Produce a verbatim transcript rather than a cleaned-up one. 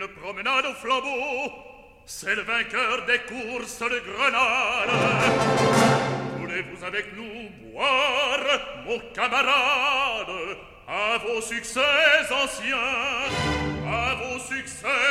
une promenade au flambeau, c'est le vainqueur des courses de Grenade. Voulez-vous avec nous boire, mon camarade, à vos succès anciens, à vos succès